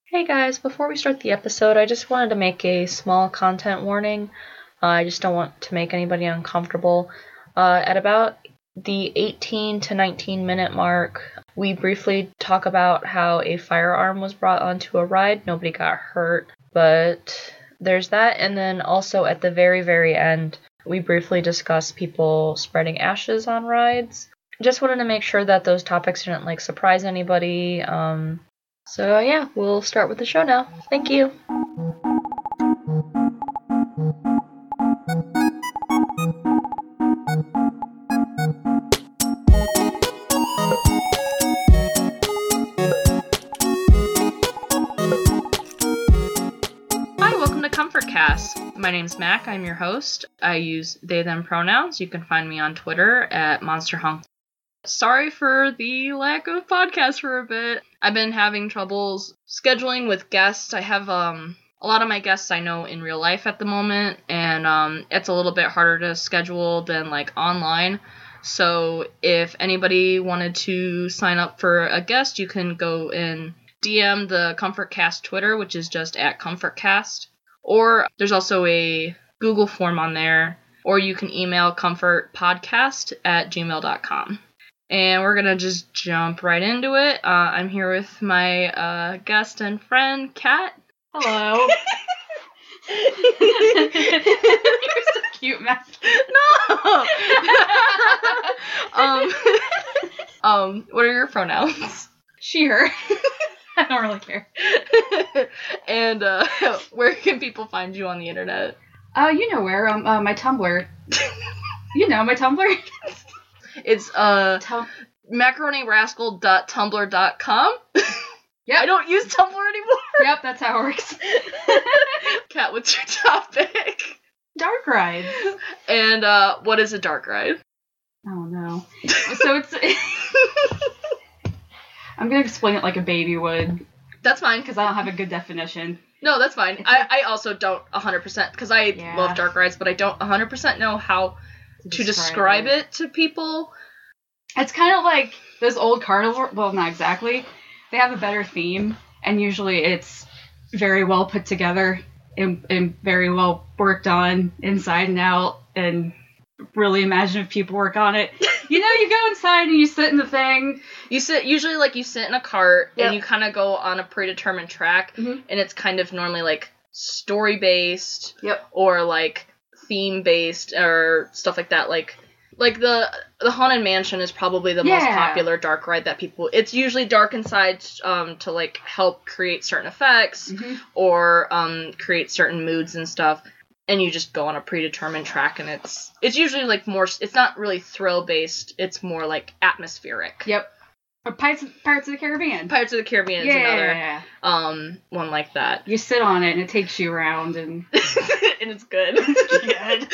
Hey guys, before we start the episode, I just wanted to make a small content warning. I just don't want to make anybody uncomfortable. At about the 18 to 19 minute mark, we briefly talk about how a firearm was brought onto a ride. Nobody got hurt, but there's that. And then also at the very, very end, we briefly discuss people spreading ashes on rides. Just wanted to make sure that those topics didn't surprise anybody. So yeah, we'll start with the show now. Thank you. Hi, welcome to ComfortCast. My name's Mac. I'm your host. I use they, them pronouns. You can find me on Twitter at MonsterHonk. Sorry for the lack of podcast for a bit. I've been having troubles scheduling with guests. I have a lot of my guests I know in real life at the moment, and it's a little bit harder to schedule than online. So if anybody wanted to sign up for a guest, you can go and DM the ComfortCast Twitter, which is just at ComfortCast. Or there's also a Google form on there, or you can email comfortpodcast@gmail.com. And we're going to just jump right into it. I'm here with my guest and friend, Kat. Hello. You're so cute, Matt. No! What are your pronouns? She, her. I don't really care. And where can people find you on the internet? You know where. My Tumblr. You know my Tumblr? It's macaronirascal.tumblr.com. Yep. I don't use Tumblr anymore. Yep, that's how it works. Kat, what's your topic? Dark rides. And what is a dark ride? Oh no. So it's I'm gonna explain it like a baby would. That's fine. Because I don't have a good definition. No, that's fine. I also don't 100%, because I love dark rides, but I don't 100% know how to describe it to people. It's kind of like those old carnival. Well, not exactly. They have a better theme, and usually it's very well put together and very well worked on inside and out. And really imagine if people work on it. You know, you go inside and you sit in the thing. You sit in a cart, and you kind of go on a predetermined track, and it's kind of normally story based, or theme based or stuff like that. Like the Haunted Mansion is probably the most popular dark ride that people. It's usually dark inside to help create certain effects or create certain moods and stuff. And you just go on a predetermined track, and it's usually more. It's not really thrill based. It's more atmospheric. Yep. Or Pirates of the Caribbean. Pirates of the Caribbean is another one like that. You sit on it, and it takes you around, and and it's good. It's good.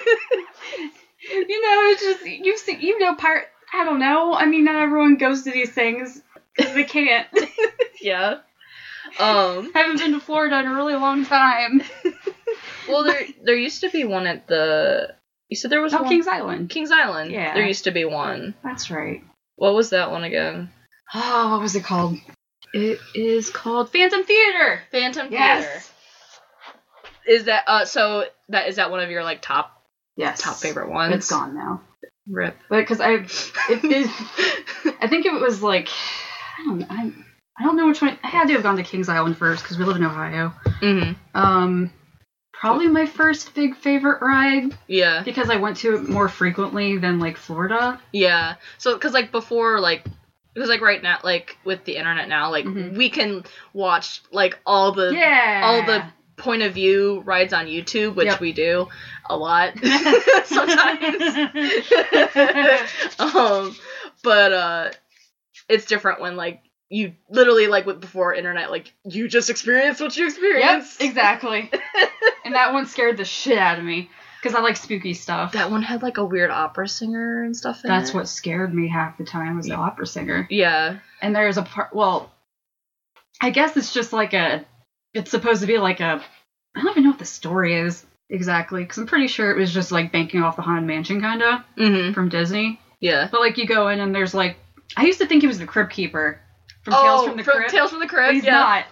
You know, it's just pirate. I don't know. I mean, not everyone goes to these things because they can't. Yeah. Haven't been to Florida in a really long time. Well, there used to be one at the. You said there was one? Kings Island. Kings Island. Yeah. There used to be one. That's right. What was that one again? Oh, what was it called? It is called Phantom Theater. Phantom Theater. Yes. Is that is that one of your top favorite ones? It's gone now. Rip. But because I think it was I don't know which one. I had to have gone to Kings Island first because we live in Ohio. Mm-hmm. Probably my first big favorite ride. Yeah. Because I went to it more frequently than Florida. Yeah. So because before because right now with the internet now we can watch all the point of view rides on YouTube, which we do a lot sometimes. But it's different when you literally before internet you just experience what you experience. Yep, exactly. And that one scared the shit out of me because I like spooky stuff. That one had a weird opera singer and stuff in That's it. what scared me half the time was the opera singer. Yeah. And there's a part. Well, I guess it's just it's supposed to be I don't even know what the story is exactly because I'm pretty sure it was just banking off the Haunted Mansion kind of from Disney. Yeah. But you go in and there's I used to think he was the Crypt Keeper. from Tales from the Crypt. Tales from the Crypt. But he's yeah.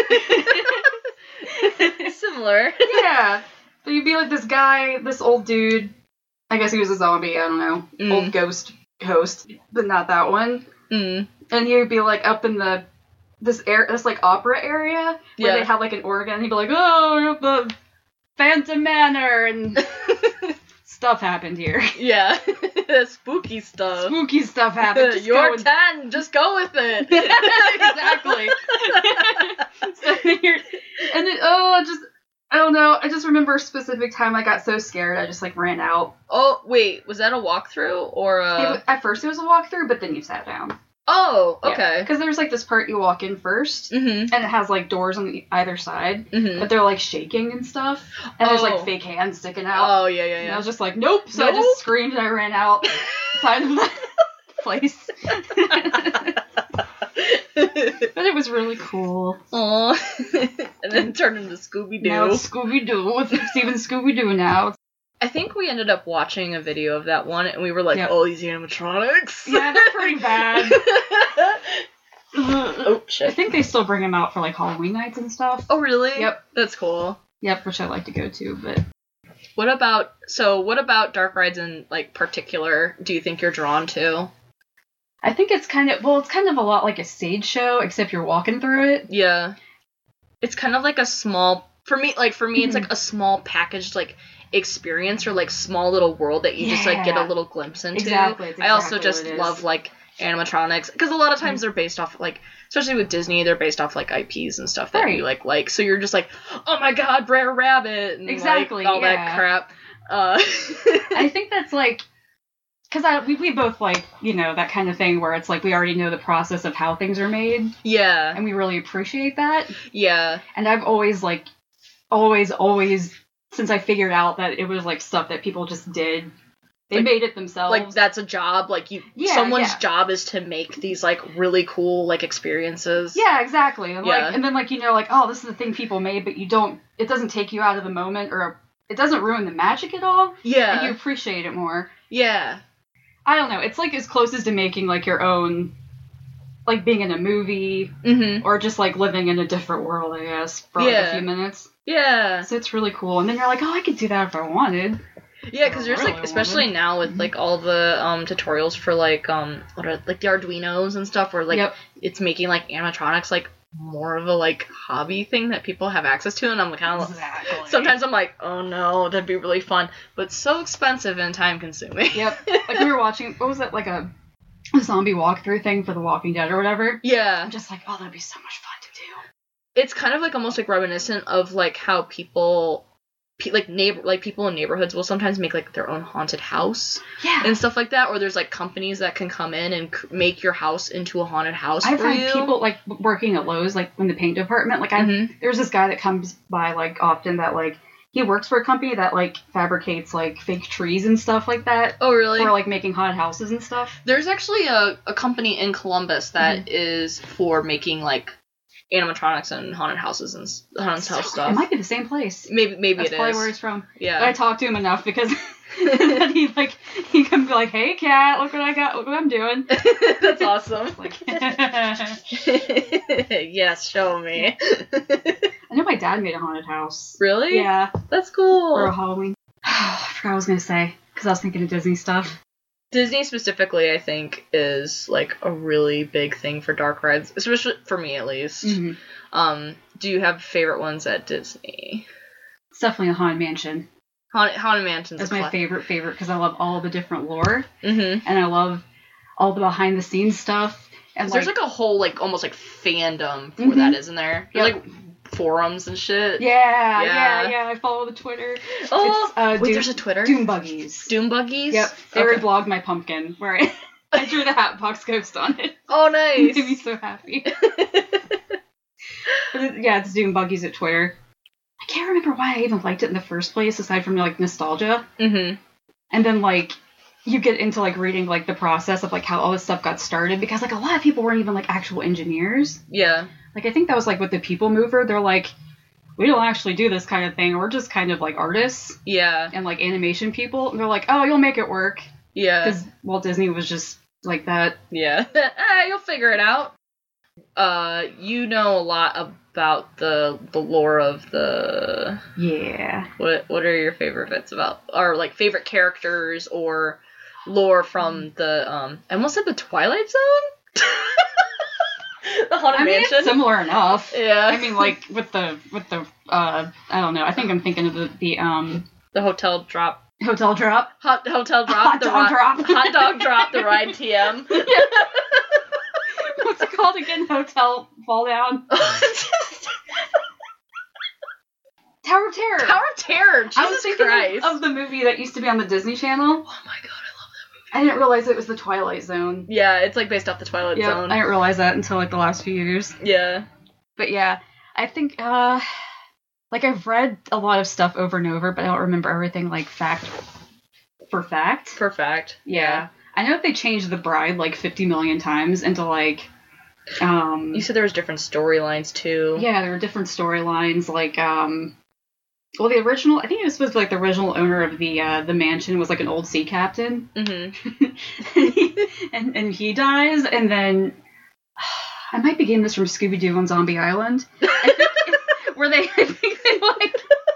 not. Similar. Yeah. So you'd be like this guy, this old dude. I guess he was a zombie. I don't know. Old ghost host, but not that one. And he'd be like up in this like opera area where they have like an organ. He'd be like, oh, the Phantom Manor and stuff happened here. Yeah. Spooky stuff. Spooky stuff happened. You're 10. Just go with it. Exactly. I don't know. I just remember a specific time I got so scared I just like ran out. Oh, wait. Was that a walkthrough or At first it was a walkthrough, but then you sat down. Oh, okay. Because there's like this part you walk in first, and it has like doors on either side, but they're like shaking and stuff, and there's like fake hands sticking out. Oh, yeah. And I was just like, nope. So I just screamed and I ran out side of the place. But it was really cool. Aww. And then turned into Scooby-Doo. Now it's Scooby-Doo. It's even Scooby-Doo now. I think we ended up watching a video of that one, and we were like, oh, these animatronics. Yeah, they're pretty bad. Oh, shit. I think they still bring them out for, like, Halloween nights and stuff. Oh, really? Yep. That's cool. Yep, which I like to go to, but... What about dark rides in, like, particular do you think you're drawn to? I think it's kind of a lot like a stage show, except you're walking through it. Yeah. It's kind of like a small... For me, it's like a small packaged, like, experience or, like, small little world that you just, like, get a little glimpse into. Exactly. I also just love, like, animatronics. Because a lot of times they're based off, like... Especially with Disney, they're based off, like, IPs and stuff that you, like. So you're just like, oh, my God, Brer Rabbit! And, exactly, like, all that crap. I think that's, like... Because we both like, you know, that kind of thing where it's like we already know the process of how things are made. Yeah. And we really appreciate that. Yeah. And I've always, since I figured out that it was, like, stuff that people just did, they made it themselves. Like, that's a job. Like, someone's job is to make these, like, really cool, like, experiences. Yeah, exactly. And, and then, like, you know, like, oh, this is the thing people made, but it doesn't take you out of the moment, or it doesn't ruin the magic at all. Yeah. And you appreciate it more. Yeah. I don't know. It's, like, as close as to making, like, your own, like, being in a movie, or just, like, living in a different world, I guess, for, like, a few minutes. Yeah. So it's really cool. And then you're like, oh, I could do that if I wanted. Yeah, because there's, like, especially now with, like, all the tutorials for, like, what are, like, the Arduinos and stuff, where, like, it's making, like, animatronics, like, more of a, like, hobby thing that people have access to, and I'm like, kind of, sometimes I'm like, oh no, that'd be really fun, but so expensive and time-consuming. Yep. Like, we were watching, what was it, like, a zombie walkthrough thing for The Walking Dead or whatever? Yeah. I'm just like, oh, that'd be so much fun to do. It's kind of, like, almost, like, reminiscent of, like, how people... people in neighborhoods will sometimes make, like, their own haunted house and stuff like that, or there's, like, companies that can come in and make your house into a haunted house I've for had you. people, like, working at Lowe's, like, in the paint department, like, there's this guy that comes by, like, often that, like, he works for a company that, like, fabricates, like, fake trees and stuff like that. Oh, really? For, like, making haunted houses and stuff. There's actually a company in Columbus that is for making, like, animatronics and haunted houses and haunted house stuff. It might be the same place. Maybe That's it is. probably where he's from. Yeah. But I talked to him enough because he can be like, hey cat, look what I got, look what I'm doing. That's awesome. Like, yes, show me. I know my dad made a haunted house. Really? Yeah. That's cool. For a Halloween. I forgot what I was gonna say because I was thinking of Disney stuff. Disney specifically, I think, is, like, a really big thing for dark rides, especially for me, at least. Mm-hmm. Do you have favorite ones at Disney? It's definitely a Haunted Mansion. Haunted Mansion's That's my favorite because I love all the different lore. Mm-hmm. And I love all the behind-the-scenes stuff. And there's, like, a whole, like, almost, like, fandom for that, isn't there? There's, like, forums and shit. Yeah, I follow the Twitter. Oh, wait, there's a Twitter? Doom Buggies. Doom Buggies? Yep. They reblogged my pumpkin, where I drew the Hatbox Ghost on it. Oh, nice. It made me so happy. It's Doom Buggies at Twitter. I can't remember why I even liked it in the first place, aside from, like, nostalgia. Mm-hmm. And then, like, you get into, like, reading, like, the process of, like, how all this stuff got started, because, like, a lot of people weren't even, like, actual engineers. Yeah. Like, I think that was, like, with the People Mover, they're like, we don't actually do this kind of thing, we're just kind of, like, artists. Yeah. And, like, animation people, and they're like, oh, you'll make it work. Yeah. Because Walt Disney was just like that. Yeah. You'll figure it out. You know a lot about the lore of the... Yeah. What are your favorite bits about, or like favorite characters or lore from the I almost said the Twilight Zone? The Haunted Mansion? It's similar enough. Yeah. I mean, like, with the I don't know, I think I'm thinking of the Hotel Drop. Hotel Drop. Hotel Drop. Hot Dog Drop. Hot Dog Drop, the ride TM. Yeah. What's it called again? Hotel Fall Down? Tower of Terror. Tower of Terror, Jesus I was thinking Christ. of the movie that used to be on the Disney Channel. Oh my god, I love that movie. I didn't realize it was the Twilight Zone. Yeah, it's like based off the Twilight Zone. I didn't realize that until like the last few years. Yeah. But yeah, I think like I've read a lot of stuff over and over, but I don't remember everything like fact for fact. For fact. Yeah. I know that they changed the bride like 50 million times into like You said there was different storylines too. Yeah, there were different storylines like well, the original, I think it was supposed to be like the original owner of the mansion was like an old sea captain. Mm-hmm. and he dies, and then I might be getting this from Scooby-Doo on Zombie Island. I think they like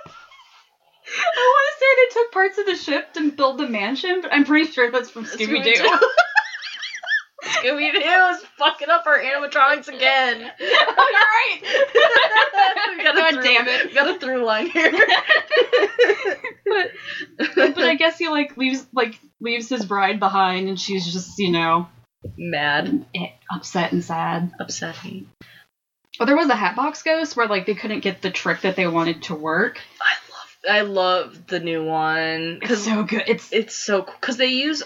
I want to say they took parts of the ship to build the mansion, but I'm pretty sure that's from Scooby-Doo. Scooby-Doo is fucking up our animatronics again. Oh, you're right. God damn it. We got a through line here. but I guess he like leaves his bride behind, and she's just, you know, mad, upset and sad. Upsetting. Well, there was a Hatbox Ghost where like they couldn't get the trick that they wanted to work. I love the new one. It's so good. It's so cool because they use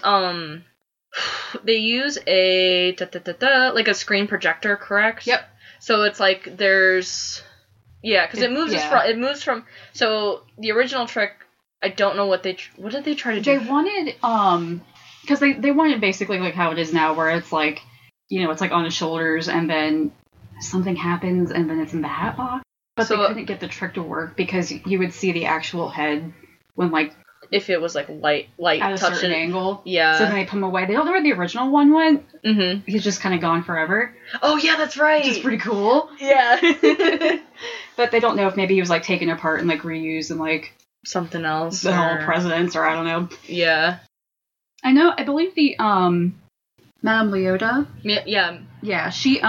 a like a screen projector, correct? Yep. So it's like there's because it moves from so the original trick. I don't know what did they try to do? They wanted because they wanted basically like how it is now, where it's like, you know, it's like on his shoulders and then something happens and then it's in the hat box. But they couldn't get the trick to work because you would see the actual head when like if it was like light at a certain angle. Yeah. So then they put him away. They don't know where the original one went. Mm-hmm. He's just kind of gone forever. Oh yeah, that's right. Which is pretty cool. Yeah. But they don't know if maybe he was like taken apart and like reused and like something else. The whole presidents, or I don't know. Yeah. I believe the Madame Leota. Yeah. Yeah, she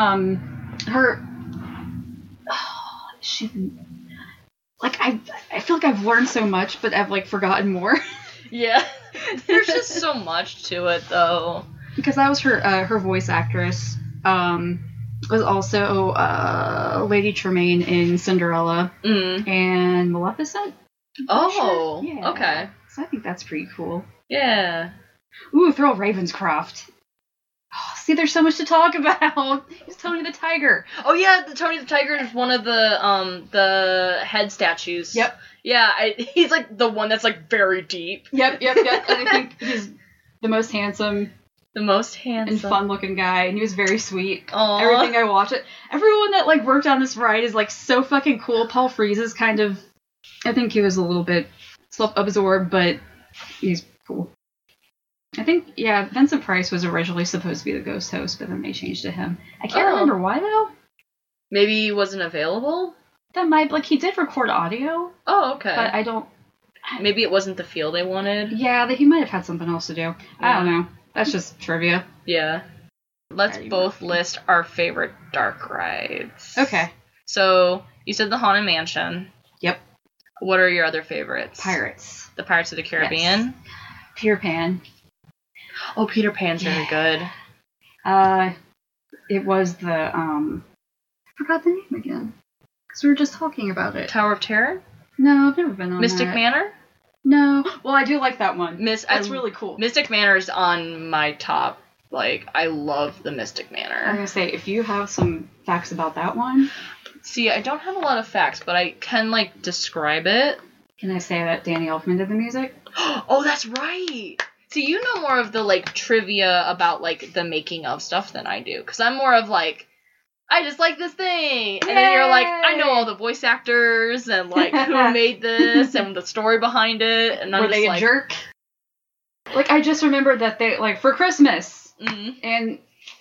like I feel like I've learned so much, but I've like forgotten more. Yeah. There's just so much to it though. Because that was her voice actress. Was also Lady Tremaine in Cinderella and Maleficent. Oh, sure. Yeah. Okay. So I think that's pretty cool. Yeah. Ooh, throw Ravenscroft. Oh, see, there's so much to talk about. He's Tony the Tiger. Oh yeah, the Tony the Tiger is one of the head statues. Yep. Yeah, he's like the one that's like very deep. Yep. And I think he's the most handsome. The most handsome and fun-looking guy, and he was very sweet. Aww. Everything I watched it. Everyone that like worked on this ride is like so fucking cool. Paul Frees is kind of, I think he was a little bit self-absorbed, but he's cool. I think Vincent Price was originally supposed to be the ghost host, but then they changed to him. I can't remember why though. Maybe he wasn't available. That might he did record audio. Oh, okay. But I don't. Maybe it wasn't the feel they wanted. Yeah, he might have had something else to do. Yeah. I don't know. That's just trivia. Yeah. Let's both list our favorite dark rides. Okay. So, you said the Haunted Mansion. Yep. What are your other favorites? Pirates. The Pirates of the Caribbean? Yes. Peter Pan. Oh, Peter Pan's very good. It was the, I forgot the name again. Because we were just talking about it. Tower of Terror? No, I've never been on Mystic that. Manor? No. Well, I do like that one. That's really cool. Mystic Manor is on my top. Like, I love the Mystic Manor. I'm going to say, if you have some facts about that one. See, I don't have a lot of facts, but I can, like, describe it. Can I say that Danny Elfman did the music? Oh, that's right! See, you know more of the, like, trivia about, like, the making of stuff than I do. Because I'm more of, like, I just like this thing. And then you're like, I know all the voice actors and, like, who made this and the story behind it. And I'm Were just they a jerk? Like, I just remembered that they, like, for Christmas. Mm-hmm. And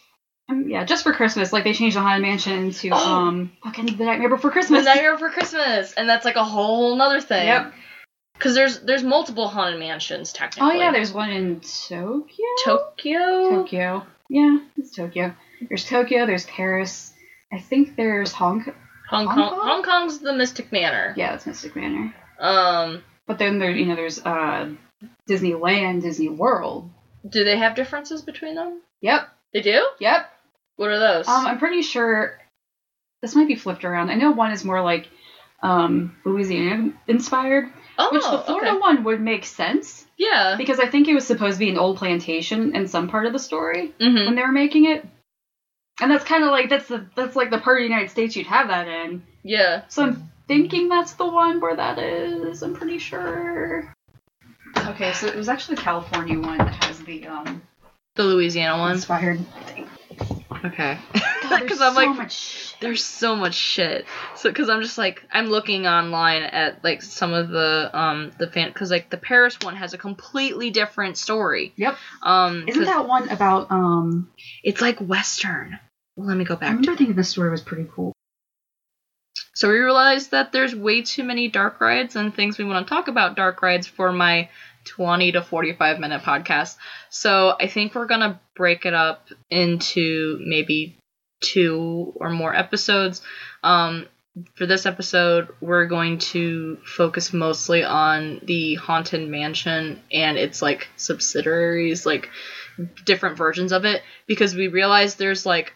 Yeah, just for Christmas, like they changed the Haunted Mansion to fucking The Nightmare Before The Christmas. Nightmare Before Christmas, and that's like a whole nother thing. Yep. Because there's multiple haunted mansions technically. Oh yeah, there's one in Tokyo. Tokyo. Yeah, it's Tokyo. There's Tokyo. There's Paris. I think there's Hong Kong. Hong Kong's the Mystic Manor. Yeah, that's Mystic Manor. But then there's Disneyland, Disney World. Do they have differences between them? Yep. They do? Yep. What are those? I'm pretty sure this might be flipped around. I know one is more like Louisiana inspired, which the Florida one would make sense. Yeah. Because I think it was supposed to be an old plantation in some part of the story when they were making it. And that's kind of like that's like the part of the United States you'd have that in. Yeah. So I'm thinking that's the one where that is. I'm pretty sure. Okay, so it was actually the California one that has the Louisiana one inspired thing. Okay. Because I'm like, much shit. There's so much shit. So because I'm just like I'm looking online at like some of the fan because like the Paris one has a completely different story. Yep. Isn't that one about It's like Western. Let me go back. I remember thinking this story was pretty cool. So we realized that there's way too many dark rides and things we want to talk about dark rides for my 20 to 45 minute podcast. So I think we're going to break it up into maybe 2 or more episodes. For this episode, we're going to focus mostly on the Haunted Mansion and its like subsidiaries, like different versions of it, because we realized there's like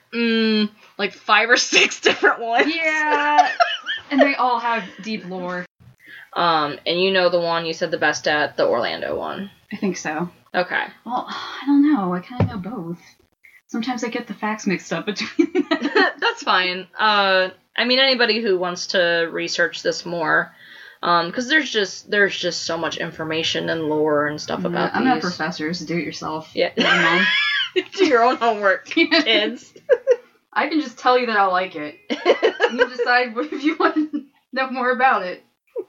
5 or 6 different ones. Yeah. And they all have deep lore. And you know the one you said the best at, the Orlando one. I think so. Okay. Well, I don't know. I kind of know both. Sometimes I get the facts mixed up between them. That's fine. I mean, anybody who wants to research this more, because there's just so much information and lore and stuff about I'm these. not professors. Do it yourself. Yeah. Do your own homework, kids. I can just tell you that I like it. And you decide if you want to know more about it.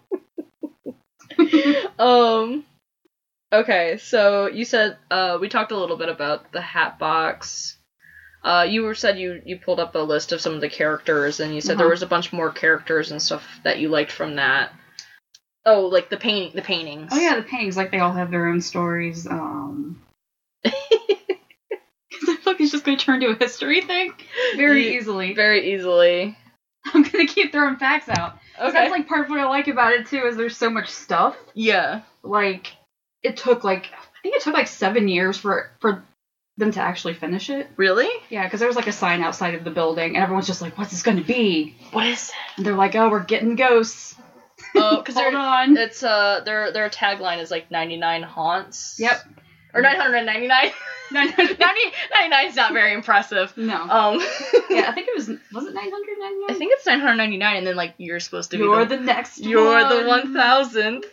Okay, so you said we talked a little bit about the Hatbox. You said you pulled up a list of some of the characters, and you said there was a bunch more characters and stuff that you liked from that. Oh, like the paintings. Oh yeah, the paintings, like they all have their own stories. The book is just going to turn to a history thing very easily. Very easily. I'm going to keep throwing facts out. Okay. That's like part of what I like about it too, is there's so much stuff. Yeah. Like I think it took 7 years for them to actually finish it. Really? Yeah, because there was like a sign outside of the building, and everyone's just like, "What's this going to be? What is it?" And they're like, "Oh, we're getting ghosts." Oh, because hold on. It's their tagline is like 99 haunts. Yep. Or 999. 99 is not very impressive. No. Yeah, I think it was it 999? I think it's 999, and then like you're supposed to be the next one. You're the 1000th.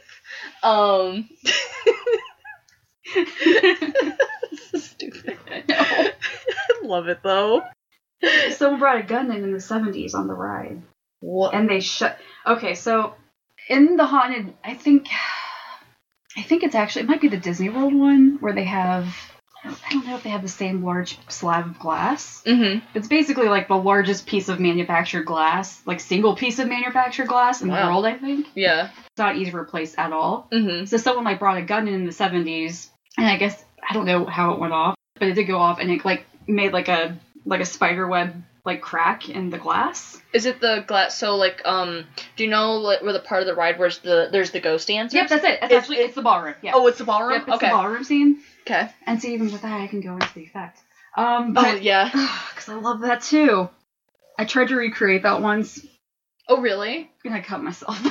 This is stupid. I know. I love it though. Someone brought a gun in the 70s on the ride. What? And they Okay, so in the haunted, I think it's actually, it might be the Disney World one where they have, I don't know if they have the same large slab of glass. Mm-hmm. It's basically like the largest piece of manufactured glass, like single piece of manufactured glass in the world, I think. Yeah. It's not easy to replace at all. Mm-hmm. So someone like brought a gun in the 70s, and I guess, I don't know how it went off, but it did go off, and it like made like a spider web like crack in the glass. Is it the glass? So like, do you know where the part of the ride where there's the ghost dancers? Yep, that's it. It's the ballroom. Yeah. Oh, it's the ballroom. Yep, it's the ballroom scene. Okay. And see, even with that, I can go into the effect. But yeah, because I love that too. I tried to recreate that once. Oh really? And I cut myself.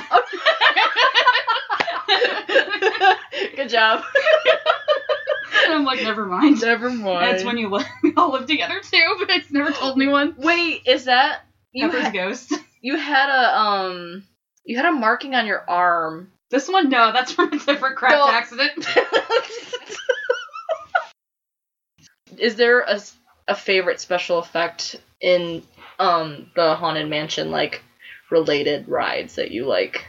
Good job. And I'm like, never mind. Never mind. That's when we all live together too, but I never told anyone. Wait, is that Pepper's ghost? You had a marking on your arm. This one, no, that's from a different craft accident. Is there a favorite special effect in the Haunted Mansion, like related rides that you like?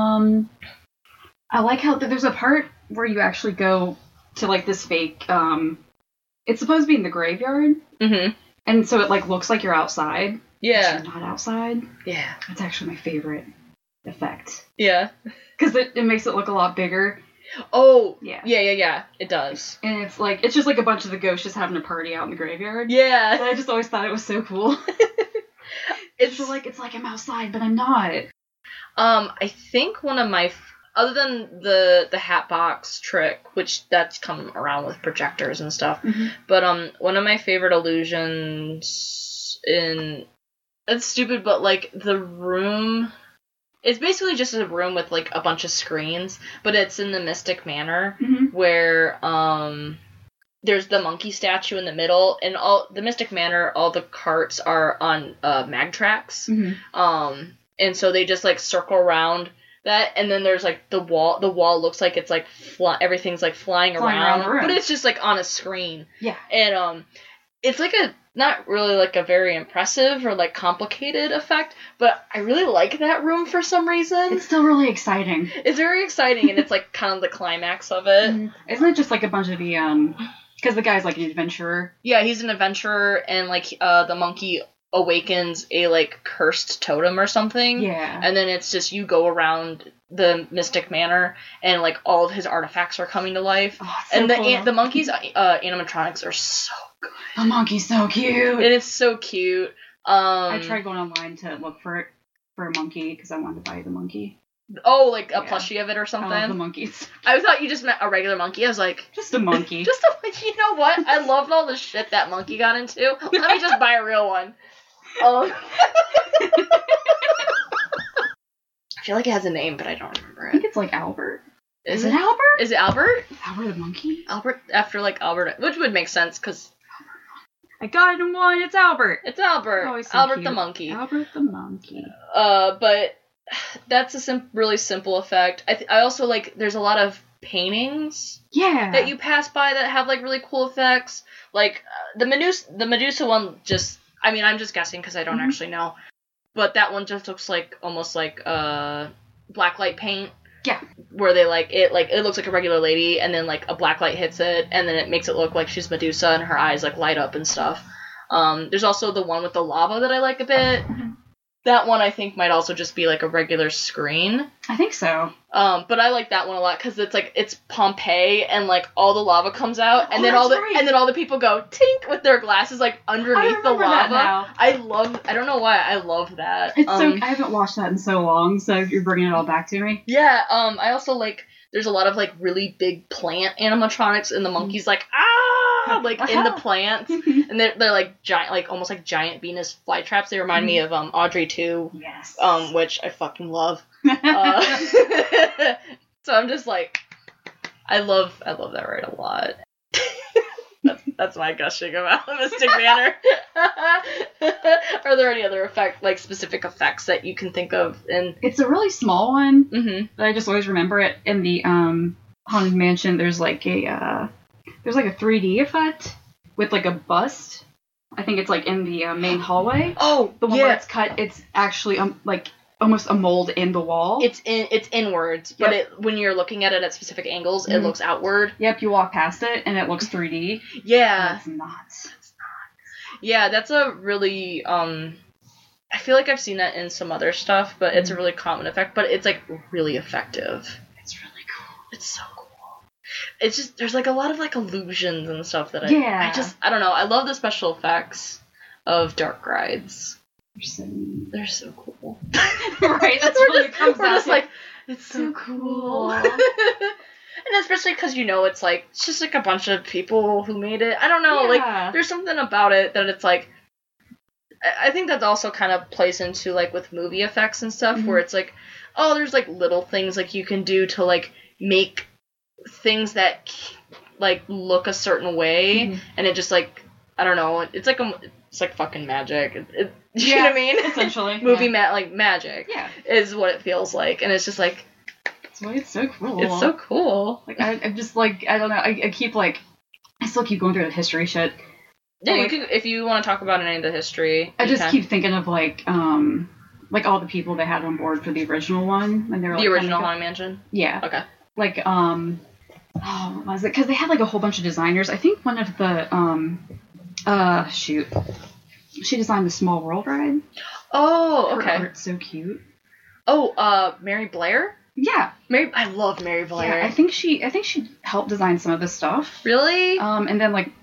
I like how there's a part where you actually go to like this fake, it's supposed to be in the graveyard. Mm-hmm. And so it like looks like you're outside. Yeah. But you're not outside. Yeah. That's actually my favorite effect. Yeah. Because it makes it look a lot bigger. Oh. Yeah. Yeah. It does. And it's just like a bunch of the ghosts just having a party out in the graveyard. Yeah. And I just always thought it was so cool. It's like I'm outside, but I'm not. I think one of my other than the hat box trick, which that's come around with projectors and stuff, but one of my favorite illusions it's stupid, but like the room, it's basically just a room with like a bunch of screens, but it's in the Mystic Manor where there's the monkey statue in the middle, and all the Mystic Manor, all the carts are on mag tracks. And so they just like circle around that, and then there's like the wall. The wall looks like it's like everything's like flying around the room. But it's just like on a screen. Yeah. And it's like not really like a very impressive or like complicated effect, but I really like that room for some reason. It's still really exciting. It's very exciting, and it's like kind of the climax of it. Isn't it just like a bunch of the because the guy's like an adventurer. Yeah, he's an adventurer, and like the monkey awakens a like cursed totem or something. Yeah. And then it's just you go around the Mystic Manor, and like all of his artifacts are coming to life. Oh, so and cool. the monkey's animatronics are so good. The monkey's so cute. And it's so cute. I tried going online to look for a monkey because I wanted to buy the monkey. Oh, like a plushie of it or something? I love the monkeys. I thought you just meant a regular monkey. I was like... Just a monkey. You know what? I loved all the shit that monkey got into. Let me just buy a real one. I feel like it has a name, but I don't remember I it. think it's like Albert. Is it Albert? Is it Albert? Albert the monkey? Albert, after like Albert... Which would make sense, because... I got him one, it's Albert. It's Albert. Oh, he's so Albert cute. the monkey. Albert the monkey. But... That's a really simple effect. I also like, there's a lot of paintings that you pass by that have like really cool effects. Like the Medusa one, just, I mean, I'm just guessing because I don't actually know, but that one just looks like almost like blacklight paint. Yeah. Where they it looks like a regular lady, and then like a black light hits it, and then it makes it look like she's Medusa, and her eyes like light up and stuff. There's also the one with the lava that I like a bit. That one I think might also just be like a regular screen. I think so. But I like that one a lot because it's Pompeii, and like all the lava comes out, and then all the people go tink with their glasses like underneath the lava. Now. I don't know why I love that. It's I haven't watched that in so long, so you're bringing it all back to me. Yeah. I also like, there's a lot of like really big plant animatronics, and the monkey's like like in the plants, and they're like giant, like almost like giant Venus flytraps. They remind me of Audrey 2. Yes. Which I fucking love. So I'm just like, I love that ride a lot. That's my gushing about the Mystic Manor. Are there any other specific effects that you can think of? It's a really small one, but I just always remember it in the Haunted Mansion. There's like a 3D effect with like a bust. I think it's like in the main hallway. Oh, the one where it's cut. It's actually like almost a mold in the wall. It's inwards, but when you're looking at it at specific angles, it looks outward. Yep, you walk past it and it looks 3D. Yeah, it's not. Yeah, that's a really I feel like I've seen that in some other stuff, but it's a really common effect. But it's like really effective. It's really cool. It's so cool. It's just, there's like a lot of like illusions and stuff that I don't know. I love the special effects of dark rides. They're so cool. Right, that's what it comes We're out. just like, it's so cool. And especially because, it's like, it's just like a bunch of people who made it. I don't know, like, there's something about it that it's like, I think that also kind of plays into like with movie effects and stuff, where it's like, oh, there's like little things like you can do to like make things that like look a certain way, and it just like, I don't know, it's like fucking magic. You know what I mean? Essentially. Movie magic. Yeah. Is what it feels like, and it's just like, that's why it's so cool. It's so cool. Like I'm just like, I don't know, I keep like, I still keep going through the history shit. Yeah, you can, if you want to talk about any of the history. I just keep thinking of like all the people they had on board for the original one, and they were the original Haunted Mansion. Yeah. Okay. Like what was it? Because they had like a whole bunch of designers. I think one of the She designed the Small World ride. Oh, Her okay. art's so cute. Oh, Mary Blair? Yeah. I love Mary Blair. Yeah, I think she helped design some of the stuff. Really? And then like,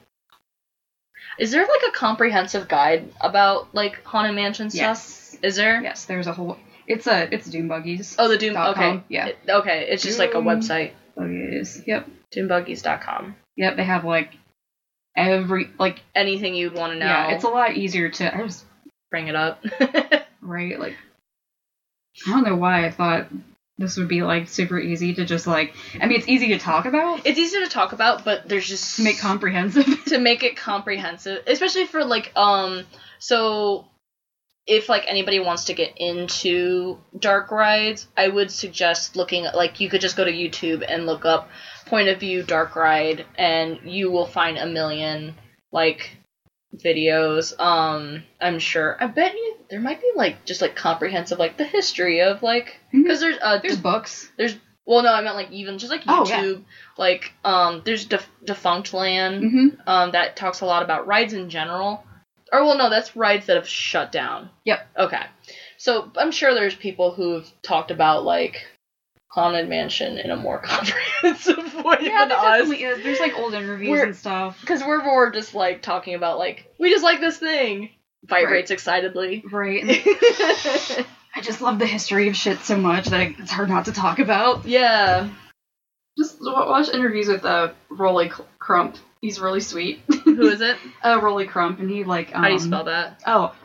is there like a comprehensive guide about like Haunted Mansion stuff? yes. Is there? Yes, there's a whole. It's Doom Buggies. Oh, the Doom. Okay. .com. Yeah. Okay, it's just like a website. Buggies. Yep. Doombuggies.com. Yep. They have like every like anything you'd want to know. Yeah, it's a lot easier to. I just bring it up. right. Like, I don't know why I thought this would be like super easy to just like. I mean, it's easy to talk about. It's easy to talk about, but there's just to make comprehensive. To make it comprehensive, especially for like so. If like anybody wants to get into dark rides, I would suggest looking at, like, you could just go to YouTube and look up point of view dark ride, and you will find a million like videos. I'm sure. I bet you there might be like just like comprehensive like the history of like, because there's books. Well, no, I meant like even just like YouTube. Like there's Defunct Land that talks a lot about rides in general. Or, well, no, that's rides that have shut down. Yep. Okay. So, I'm sure there's people who've talked about, like, Haunted Mansion in a more comprehensive way yeah, than there us. definitely is. There's, like, old interviews and stuff. Because we're more just, like, talking about, like, we just like this thing. Vibrates excitedly. Right. I just love the history of shit so much that it's hard not to talk about. Yeah. Just watch interviews with Rolly Crump. He's really sweet. Who is it? Rolly Crump, and he like. How do you spell that? Oh,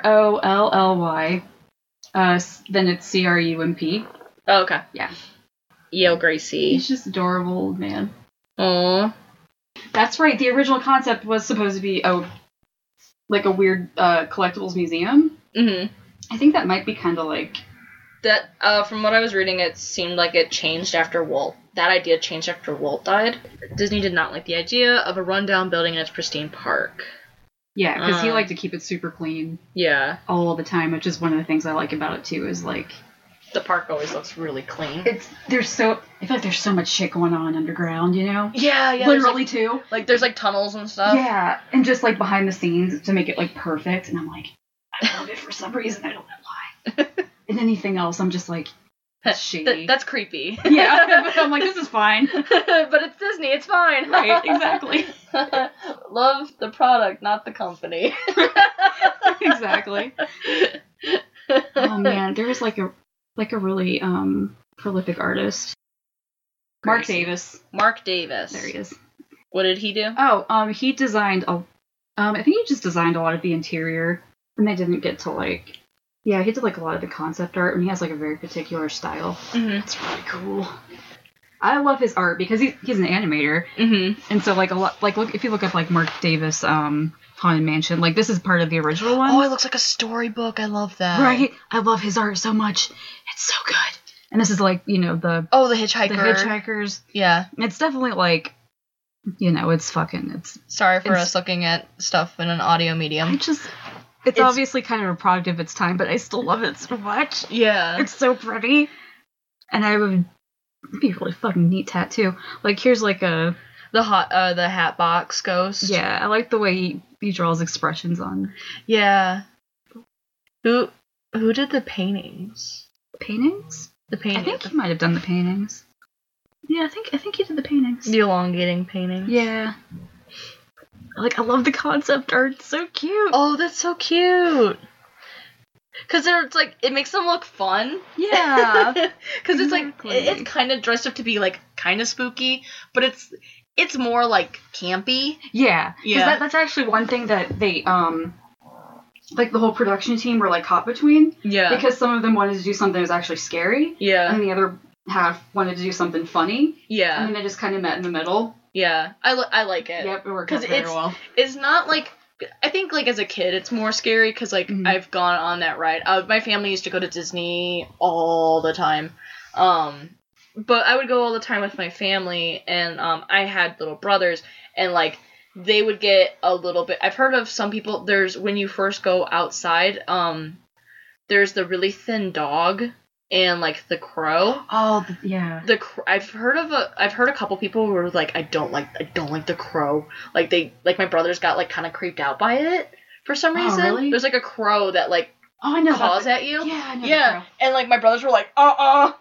Rolly. Then it's Crump. Oh, okay. Yeah. Yale Gracie. He's just adorable old man. Aww. That's right. The original concept was supposed to be like a weird collectibles museum. Mm-hmm. I think that might be kind of like. That, from what I was reading, it seemed like it changed after Walt. That idea changed after Walt died. Disney did not like the idea of a rundown building in its pristine park. Yeah, because he liked to keep it super clean. Yeah. All the time, which is one of the things I like about it, too, is, like... The park always looks really clean. I feel like there's so much shit going on underground, you know? Yeah. Literally, too. Like, there's, like, tunnels and stuff. Yeah, and just, like, behind the scenes to make it, like, perfect. And I'm like, I love it for some reason. I don't know why. And anything else, I'm just like, shady. That's creepy. Yeah, but I'm like, this is fine. But it's Disney, it's fine. Right, exactly. Love the product, not the company. Exactly. Oh man, there was like a really prolific artist. Mark Davis. Mark Davis. There he is. What did he do? Oh, he designed I think he just designed a lot of the interior, and they didn't get to like. Yeah, he did like a lot of the concept art, and he has like a very particular style. Mm-hmm. It's really cool. I love his art because he's an animator, and so like a lot look if you look up like Mark Davis Haunted Mansion, like this is part of the original one. Oh, it looks like a storybook. I love that. Right, I love his art so much. It's so good. And this is like the Hitchhiker. The Hitchhikers. Yeah, it's definitely like it's sorry for us looking at stuff in an audio medium. It's obviously kind of a product of its time, but I still love it so much. Yeah. It's so pretty. And it'd be a really fucking neat tattoo. Like, here's like the Hatbox Ghost. Yeah, I like the way he draws expressions on. Yeah. Who did the paintings? Paintings? The paintings. I think he might have done the paintings. Yeah, I think he did the paintings. The elongating paintings. Yeah. Like, I love the concept art. It's so cute. Oh, that's so cute. Because it's like, it makes them look fun. Yeah. Because it's like, it's kind of dressed up to be like, kind of spooky, but it's more like campy. Yeah. Because that's actually one thing that they, like the whole production team were like caught between. Yeah. Because some of them wanted to do something that was actually scary. Yeah. And the other half wanted to do something funny. Yeah. And then they just kind of met in the middle. Yeah, I like it. Yep, it worked out very well. It's not like, I think like as a kid it's more scary because like I've gone on that ride. My family used to go to Disney all the time, but I would go all the time with my family, and I had little brothers, and like they would get a little bit. I've heard of some people. There's when you first go outside, there's the really thin dog. And like the crow. Oh yeah. I've heard a couple people who were like, I don't like the crow. Like my brothers got like kind of creeped out by it for some Oh, reason. really? There's like a crow that like Oh, I know. caws at you. Yeah, I know. Yeah, The and like my brothers were like, crow.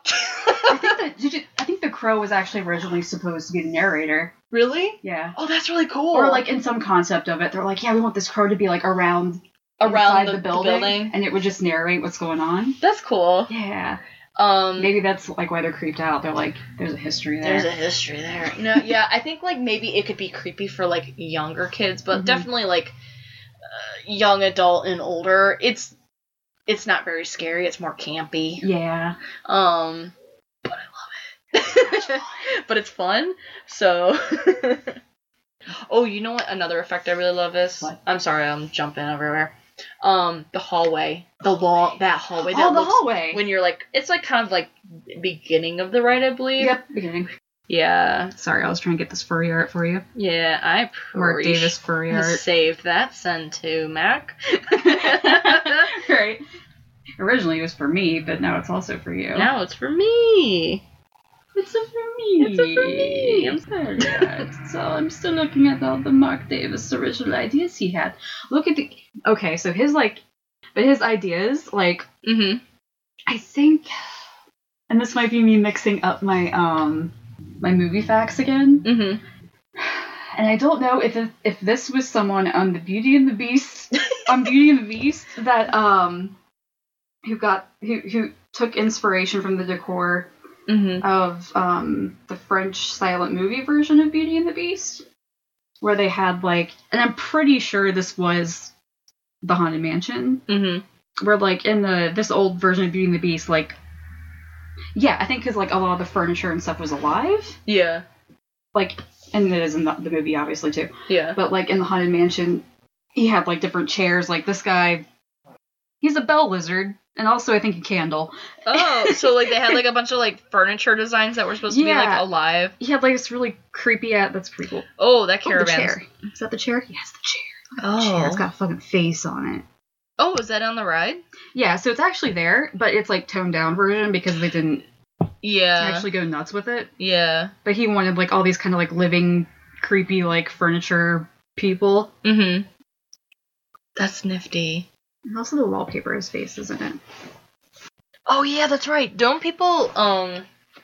I think the crow was actually originally supposed to be the narrator. Really? Yeah. Oh, that's really cool. Or like in some concept of it, they're like, yeah, we want this crow to be like around around inside the building, and it would just narrate what's going on. That's cool. Yeah. Maybe that's like why they're creeped out. They're like, there's a history there. There's a history there. No, yeah, I think like maybe it could be creepy for like younger kids, but definitely like young adult and older. It's not very scary. It's more campy. Yeah. But I love it. But it's fun. So. Oh, you know what? Another effect I really love is. What? I'm sorry, I'm jumping everywhere. The hallway. That hallway. Oh, the hallway. When you're like, it's like kind of like beginning of the ride, I believe. Yep, beginning. Yeah. Sorry, I was trying to get this furry art for you. Yeah, I Mark Davis furry art. Saved that, send to Mac. Right. Originally it was for me, but now it's also for you. Now it's for me. It's a for me. It's a for me. I'm sorry, guys. So I'm still looking at all the Mark Davis original ideas he had. Look at the. Okay, so his ideas, like. Mm-hmm. I think, and this might be me mixing up my my movie facts again. Mm-hmm. And I don't know if this was someone on the Beauty and the Beast that who took inspiration from the decor of the French silent movie version of Beauty and the Beast, where they had like, and I'm pretty sure this was the Haunted Mansion, where like in this old version of Beauty and the Beast, like, yeah, I think because like a lot of the furniture and stuff was alive. Yeah. Like, and it is in the movie obviously too. Yeah. But like in the Haunted Mansion, he had like different chairs. Like this guy, he's a bell lizard. And also, I think a candle. Oh, so like they had like a bunch of like furniture designs that were supposed to be like alive. He had like this really creepy that's pretty cool. Oh, that caravan. The chair. Is that the chair? Yes, the chair. Look at the Oh. chair. It's got a fucking face on it. Oh, is that on the ride? Yeah, so it's actually there, but it's like toned down version because they didn't actually go nuts with it. Yeah. But he wanted like all these kind of like living, creepy like furniture people. Mm-hmm. That's nifty. And also the wallpaper has faces in it. Oh yeah, that's right. Don't people God,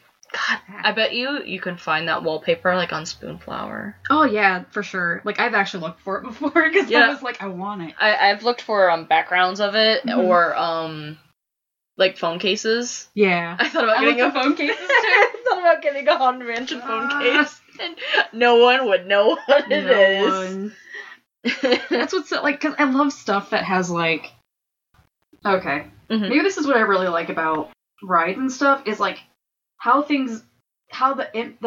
I bet you can find that wallpaper like on Spoonflower. Oh yeah, for sure. Like I've actually looked for it before because I was like, I want it. I've looked for backgrounds of it or like phone cases. Yeah. I thought about getting a phone case too. I thought about getting a Haunted Mansion phone case. And no one would know what it is. That's what's like, because I love stuff that has like, okay, maybe this is what I really like about rides and stuff is like how the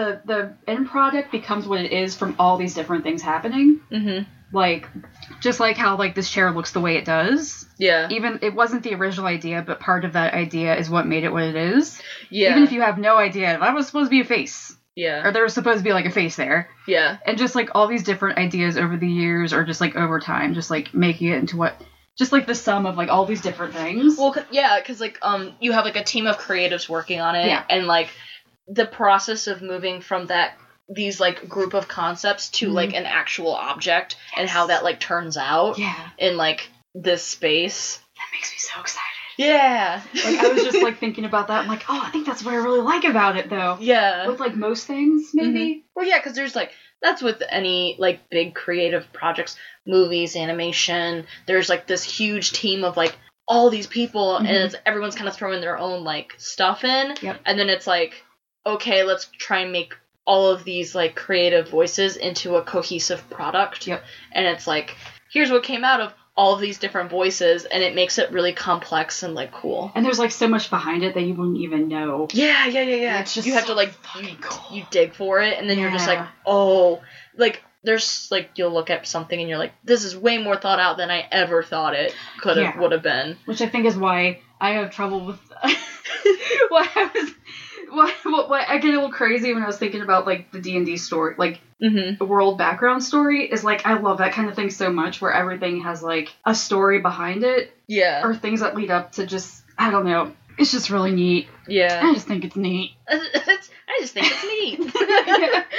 end product becomes what it is from all these different things happening. Like, just like how like this chair looks the way it does. Yeah. Even it wasn't the original idea, but part of that idea is what made it what it is. Yeah. Even if you have no idea, that was supposed to be a face. Yeah. Or there was supposed to be like a face there. Yeah. And just like all these different ideas over the years or just like over time, just like making it into what, just like the sum of like all these different things. Well, yeah, because like you have like a team of creatives working on it. Yeah. And like the process of moving from these like group of concepts to like an actual object and how that like turns out in like this space. That makes me so excited. Yeah. Like I was just like thinking about that. I'm like, oh, I think that's what I really like about it though. Yeah. With like most things, maybe. Well, yeah, because there's like that's with any like big creative projects, movies, animation. There's like this huge team of like all these people, and everyone's kind of throwing their own like stuff in. Yep. And then it's like, okay, let's try and make all of these like creative voices into a cohesive product. Yep. And it's like, here's what came out of all of these different voices, and it makes it really complex and like cool. And there's like so much behind it that you wouldn't even know. Yeah. It's just you have so to like cool. you dig for it, and then you're just like, oh, like there's like you'll look at something and you're like, this is way more thought out than I ever thought it would have been. Which I think is why I have trouble with why I get a little crazy when I was thinking about like the D&D story, like the world background story is like I love that kind of thing so much where everything has like a story behind it. Yeah. Or things that lead up to just I don't know. It's just really neat. Yeah. I just think it's neat. I just think it's neat.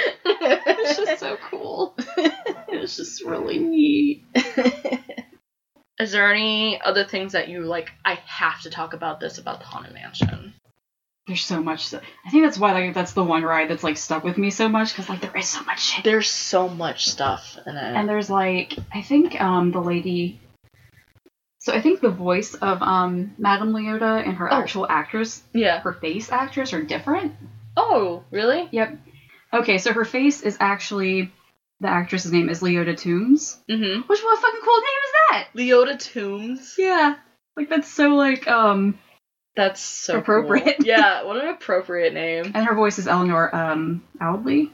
It's just so cool. It's just really neat. Is there any other things that you like? I have to talk about this about the Haunted Mansion. There's so much. I think that's why like that's the one ride that's like stuck with me so much because like there is so much shit. There's so much stuff in it. And there's like I think the lady. So I think the voice of Madame Leota and her actual actress, her face actress, are different. Oh, really? Yep. Okay, so her face is actually the actress's name is Leota Toombs. Mm-hmm. Which what fucking cool name is that? Leota Toombs. Yeah, like that's so like That's so appropriate. Cool. Yeah, what an appropriate name. And her voice is Eleanor Oddly.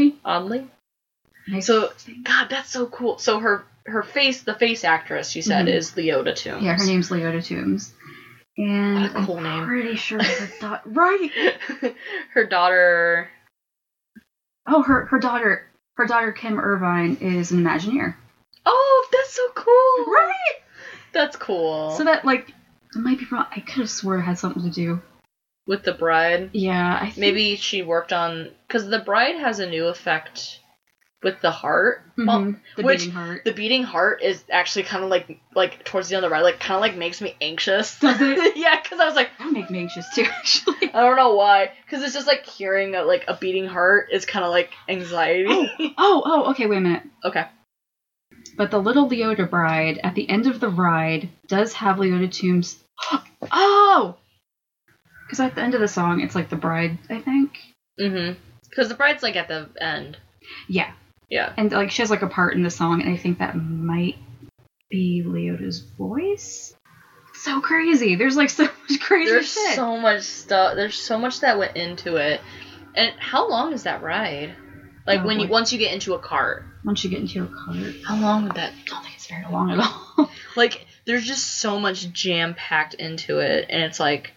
So God, that's so cool. So her face, the face actress, you said, is Leota Toombs. Yeah, her name's Leota Toombs. And what a cool name. I'm pretty sure her daughter. Right. Her daughter. Oh, her daughter Kim Irvine is an Imagineer. Oh, that's so cool. Right. That's cool. So that like it might be wrong. I could have swore it had something to do with the Bride. Yeah, I think maybe she worked on because the Bride has a new effect. With the heart, beating heart. The beating heart is actually kind of like towards the end of the ride, like kind of like makes me anxious. Does it? Yeah, because I was like, that make me anxious too. Actually, I don't know why, because it's just like hearing a beating heart is kind of like anxiety. Oh, okay, wait a minute. Okay. But the little Leota Bride at the end of the ride does have Leota Toombs. Oh, because at the end of the song, it's like the bride, I think. Mm-hmm. Because the bride's like at the end. Yeah. Yeah. And, like, she has, like, a part in the song, and I think that might be Leota's voice. So crazy. There's, like, so much crazy shit. There's so much stuff. There's so much that went into it. And how long is that ride? Like, once you get into a cart. Once you get into a cart. How long would that... I don't think it's very long at all. Like, there's just so much jam-packed into it, and it's, like...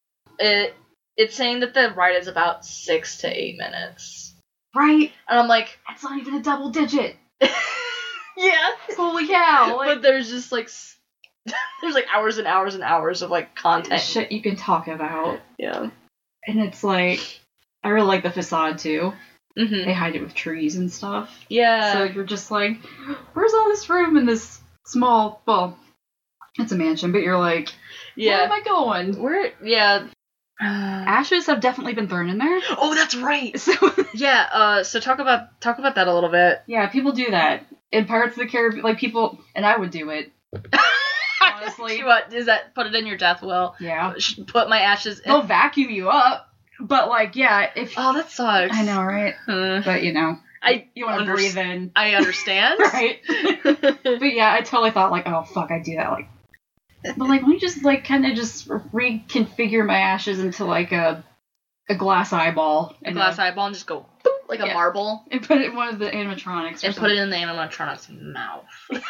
It's saying that the ride is about 6 to 8 minutes. Right. And I'm like... That's not even a double digit. Yeah. Holy cow. Like, but there's just, like... there's, like, hours and hours and hours of, like, content. Shit you can talk about. Yeah. And it's, like... I really like the facade, too. Mm-hmm. They hide it with trees and stuff. Yeah. So you're just like, where's all this room in this small... Well, it's a mansion, but you're like... Yeah. Where am I going? Yeah... Ashes have definitely been thrown in there. Oh, that's right. So yeah. So talk about that a little bit. Yeah, people do that in Pirates of the Caribbean. Like people, and I would do it. Honestly, what is that? Put it in your death will. Yeah. Put my ashes. They'll vacuum you up. But like, yeah, if that sucks. I know, right? But you know, you want to breathe in. I understand. Right. But yeah, I totally thought like, oh fuck, I'd do that. Like. But, like, why don't you just, like, kind of just reconfigure my ashes into, like, a glass eyeball. A glass eyeball and just go, boop, like a marble. And put it in one of the animatronics. And put it in the animatronic's mouth.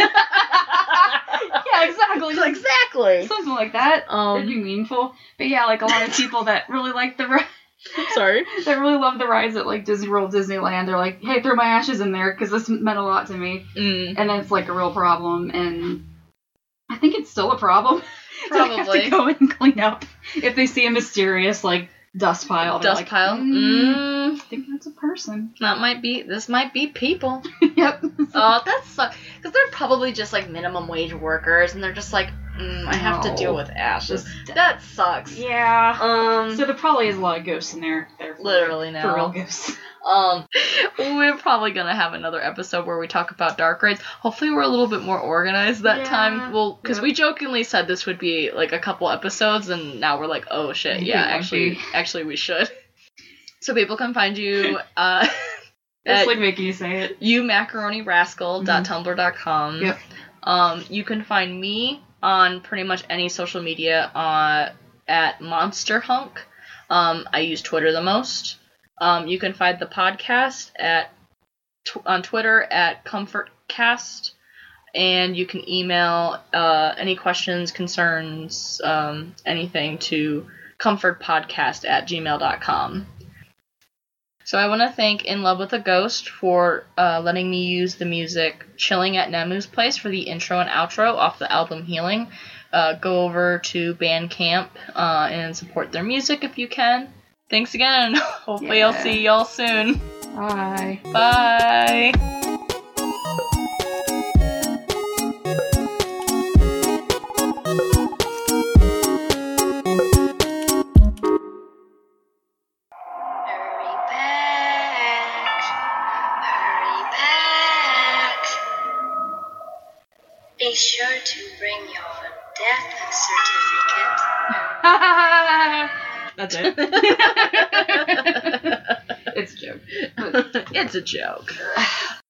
Yeah, exactly. Exactly. Something like that. It'd be meaningful. But, yeah, like, a lot of people that really like the ride. Sorry? That really love the rides at, like, Disney World, Disneyland. They're like, hey, throw my ashes in there, because this meant a lot to me. And then it's, like, a real problem, and... I think it's still a problem. Probably. So they have to go and clean up if they see a mysterious, like, dust pile. Dust pile? I think that's a person. This might be people. Yep. Oh, that sucks. Because they're probably just, like, minimum wage workers, and they're just like, I have to deal with ashes. That sucks. Yeah. So there probably is a lot of ghosts in there. Literally now. For real ghosts. We're probably gonna have another episode where we talk about dark rides. Hopefully we're a little bit more organized that time. Well, because we jokingly said this would be like a couple episodes, and now we're like, oh shit, yeah, actually we should. So people can find you it's like making you say it. youmacaronirascal.tumblr.com. Yep. You can find me on pretty much any social media at Monster Hunk. I use Twitter the most. You can find the podcast on Twitter at ComfortCast, and you can email any questions, concerns, anything to comfortpodcast@gmail.com. So I want to thank In Love with a Ghost for letting me use the music Chilling at Nemu's Place for the intro and outro off the album Healing. Go over to Bandcamp and support their music if you can. Thanks again. Hopefully I'll see y'all soon. Bye. Bye. to bring your death certificate. That's it. It's a joke. It's a joke.